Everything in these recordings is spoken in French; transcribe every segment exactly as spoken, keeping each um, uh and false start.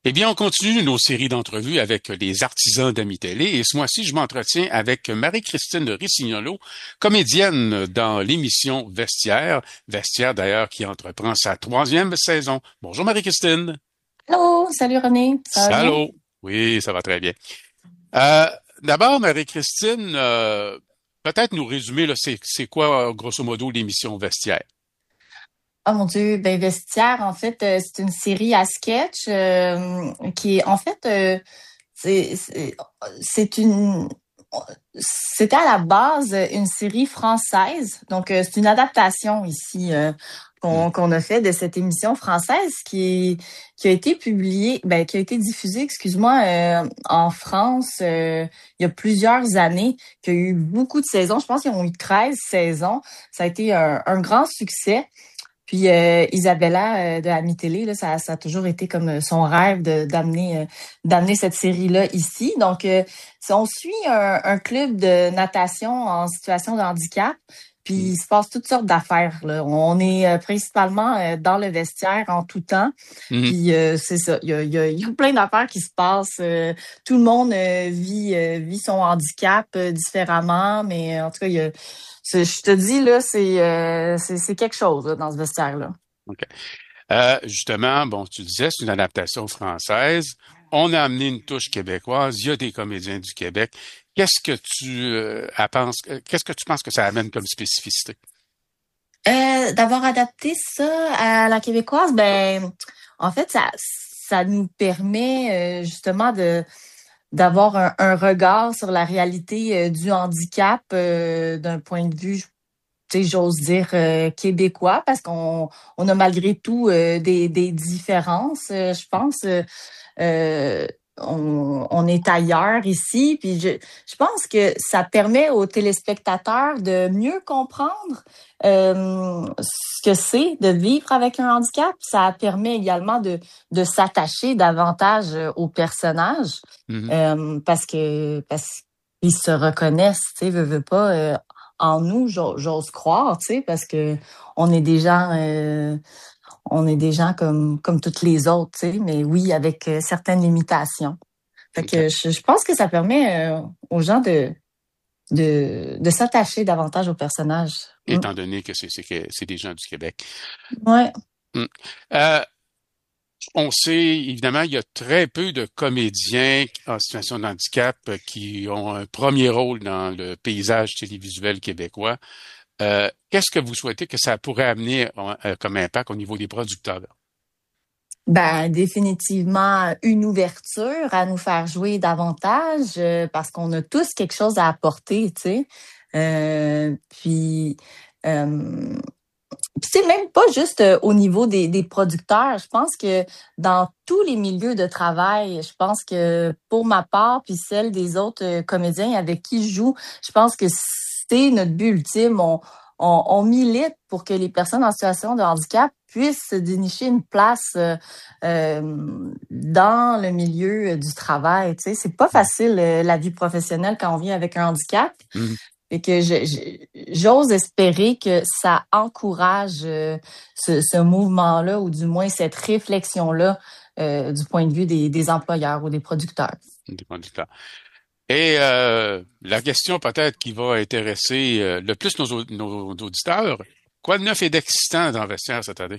Eh bien, on continue nos séries d'entrevues avec les artisans d'Ami Télé et ce mois-ci, je m'entretiens avec Marie-Christine Ricignolo, comédienne dans l'émission Vestiaire. Vestiaire, d'ailleurs, qui entreprend sa troisième saison. Bonjour Marie-Christine. Allô, salut René, ça va bien? Salut. Oui, ça va très bien. Euh, D'abord, Marie-Christine, euh, peut-être nous résumer, là, c'est, c'est quoi, euh, grosso modo, l'émission Vestiaire? Oh mon Dieu, ben Vestiaire, en fait, euh, c'est une série à sketch euh, qui est en fait euh, c'est c'est c'est une c'était à la base une série française. Donc euh, c'est une adaptation ici euh, Hmm. qu'on qu'on a fait de cette émission française qui qui a été publiée, ben qui a été diffusée, excuse-moi, euh, en France euh, il y a plusieurs années, qui a eu beaucoup de saisons. Je pense qu'ils ont eu treize saisons. Ça a été un, un grand succès. Puis euh, Isabella euh, de Ami Télé, là, ça, ça a toujours été comme euh, son rêve de, d'amener euh, d'amener cette série-là ici. Donc, euh, si on suit un, un club de natation en situation de handicap. Puis Hmm. il se passe toutes sortes d'affaires, là. On est euh, principalement euh, dans le vestiaire en tout temps. Mhm. Puis euh, c'est ça, il y a, il y a, il y a plein d'affaires qui se passent. Euh, tout le monde euh, vit euh, vit son handicap euh, différemment, mais euh, en tout cas, il y a, c'est- je te dis là, c'est euh, c'est c'est quelque chose là, dans ce vestiaire-là. OK. Euh, justement, bon, tu disais, c'est une adaptation française. On a amené une touche québécoise. Il y a des comédiens du Québec. Qu'est-ce que tu euh, à penses, euh, qu'est-ce que tu penses que ça amène comme spécificité? Euh, d'avoir adapté ça à la québécoise, ben en fait ça ça nous permet euh, justement de d'avoir un, un regard sur la réalité euh, du handicap euh, d'un point de vue, tu sais, j'ose dire euh, québécois, parce qu'on on a malgré tout euh, des, des différences, euh, je pense. Euh, euh, on, on est ailleurs ici, puis je, je pense que ça permet aux téléspectateurs de mieux comprendre euh, ce que c'est de vivre avec un handicap. Ça permet également de, de s'attacher davantage euh, aux personnages Mhm. euh, parce que parce qu'ils se reconnaissent, tu sais, veut, veut pas euh, en nous, j'ose j'ose croire, tu sais, parce que on est des gens euh, on est des gens comme comme toutes les autres, tu sais, mais oui, avec euh, certaines limitations. Fait OK. que je, je pense que ça permet euh, aux gens de de de s'attacher davantage aux personnages. Mm. Étant donné que c'est c'est que c'est des gens du Québec. Ouais. Hmm. Euh, on sait, évidemment, il y a très peu de comédiens en situation de handicap euh, qui ont un premier rôle dans le paysage télévisuel québécois. Euh, qu'est-ce que vous souhaitez que ça pourrait amener euh, comme impact au niveau des producteurs? Ben définitivement une ouverture à nous faire jouer davantage euh, parce qu'on a tous quelque chose à apporter, tu sais. Euh, puis euh, Puis c'est même pas juste euh, au niveau des, des producteurs. Je pense que dans tous les milieux de travail, je pense que pour ma part, puis celle des autres euh, comédiens avec qui je joue, je pense que c'est notre but ultime. On, on, on milite pour que les personnes en situation de handicap puissent se dénicher une place euh, euh, dans le milieu euh, du travail. Tu sais, c'est pas facile euh, la vie professionnelle quand on vit avec un handicap. Mhm. Et que je, je- j'ose espérer que ça encourage euh, ce, ce mouvement-là, ou du moins cette réflexion-là euh, du point de vue des, des employeurs ou des producteurs. Des producteurs. Et euh, la question peut-être qui va intéresser euh, le plus nos, au- nos auditeurs, quoi de neuf et d'excitant dans Vestiaire cette année?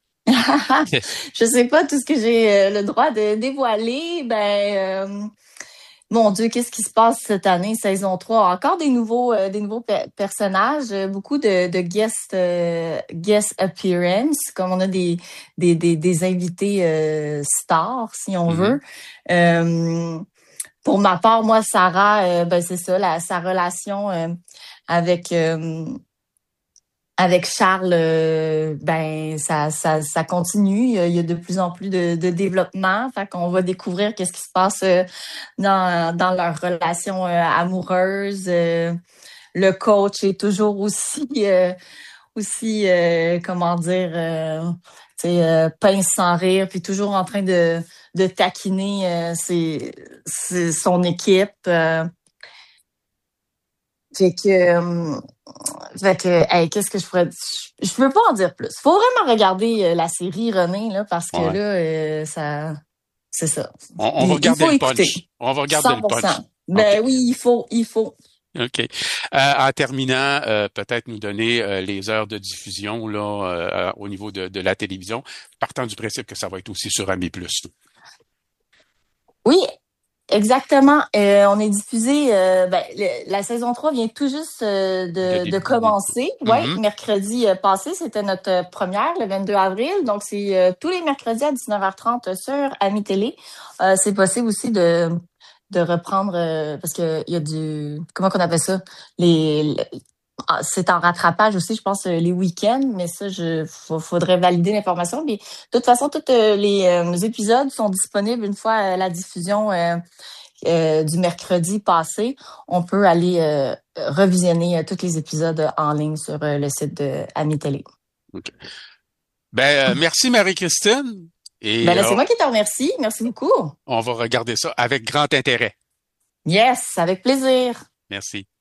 Je sais pas tout ce que j'ai euh, le droit de dévoiler. Ben, euh, mon Dieu, qu'est-ce qui se passe cette année, saison trois? Encore des nouveaux, euh, des nouveaux pe- personnages, euh, beaucoup de, de guest, euh, guest appearance, comme on a des, des, des, des invités euh, stars, si on Mhm. veut. Euh, pour ma part, moi, Sarah, euh, ben c'est ça, la, sa relation euh, avec euh, avec Charles, euh, ben ça, ça, ça continue. Il y, a, il y a de plus en plus de, de développement. Fait qu'on va découvrir qu'est-ce qui se passe euh, dans, dans leur relation euh, amoureuse. Euh, le coach est toujours aussi, euh, aussi euh, comment dire, euh, tu sais, euh, pince sans rire, puis toujours en train de, de taquiner euh, ses, ses- son équipe. Euh, fait que, euh, fait que, hey, qu'est-ce que je pourrais dire? Je, je peux pas en dire plus. Faut vraiment regarder euh, la série, René, là, parce que Ouais. là, euh, ça. c'est ça. On, on va Il, il regarder faut le écouter. punch. On va regarder cent le pour punch. cent. Ben OK. oui, il faut, il faut. OK. Euh, en terminant, euh, peut-être nous donner euh, les heures de diffusion là euh, au niveau de, de la télévision, partant du principe que ça va être aussi sur Ami Plus. Oui, exactement. Euh, on est diffusé. Euh, ben, le- la saison trois vient tout juste euh, De de, de début. de- commencer. Ouais, Mhm. mercredi euh, passé, c'était notre euh, première, le vingt-deux avril. Donc, c'est euh, tous les mercredis à dix-neuf heures trente sur Ami Télé. Euh, c'est possible aussi de de reprendre euh, parce que il y a du comment qu'on appelle ça les ah, c'est en rattrapage aussi, je pense, euh, les week-ends, mais ça, je fa- faudrait valider l'information. Mais de toute façon, tous euh, les euh, épisodes sont disponibles une fois euh, la diffusion euh, euh, du mercredi passé. On peut aller euh, revisionner euh, tous les épisodes en ligne sur euh, le site de Ami Télé. OK. Ben, euh, merci Marie-Christine. Ben Et là, euh, c'est moi qui te remercie. Merci beaucoup. on va regarder ça avec grand intérêt. Yes, avec plaisir. Merci.